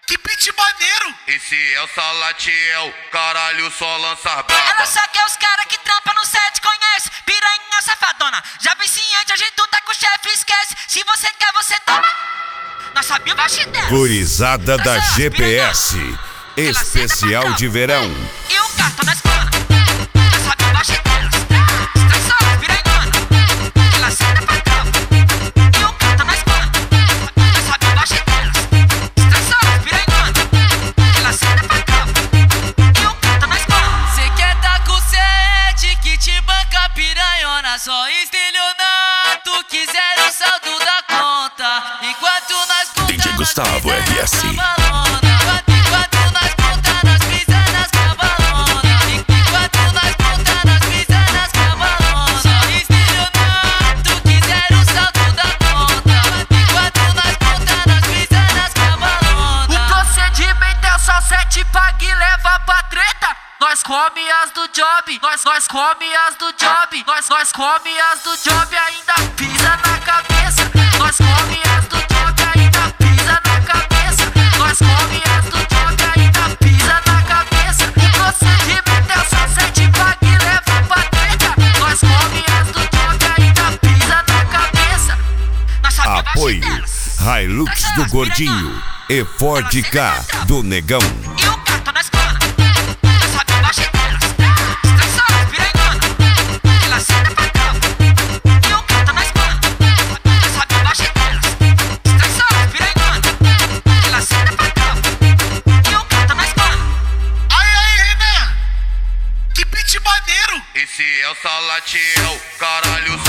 Que beat maneiro! Esse é o Salatiel, caralho, só lança braba. Ela só quer os cara que trampa no set, conhece. Piranha safadona, já vem ciente, a gente tá com o chefe, esquece. Se você quer, você toma. Nós sabia o baixo dela. Gurizada da GPS, especial de verão. E o cartão na escola, nós sabia o baixo delas. Estressou, piranhona, ela senta pra cama. E o cartão na escola, nós sabia o baixo delas. Estressou, piranhona, ela senta pra cama. E o cartão na escola. Cê quer tá com sede que te banca piranhona. Só estelionato, quiser o saldo da conta. Enquanto nós conta, DJ Gustavo RS. Enquanto nós conta, nós pisa nas cavalona. Enquanto nós conta, nós pisa nas cavalona. Só estelionato, quiser o saldo da conta. Enquanto nós conta, nós pisa nas cavalona. O procedimento é só 7 paga e leva pra treta. Nós come as do job, nós come as do job, nós come as do job, ainda pisa na cabeça. Nós come as do job, ainda pisa na cabeça. Nós come as do job, ainda pisa na cabeça. O procedimento é só 7 paga e leva pra treta. Nós come as do job, ainda pisa na cabeça. Nós sabia o baixo Apoio delas. Hilux do Gordinho e Ford K do Negão. E o cartão na escola, nós sabia o baixo delas. Estressou, piranhona, ela senta pra cama. E o cartão na escola, nós sabia o baixo delas. Estressou, piranhona, ela senta pra cama. E o cartão na escola. Aí, Renan! Que beat maneiro! Esse é o Salatiel, caralho,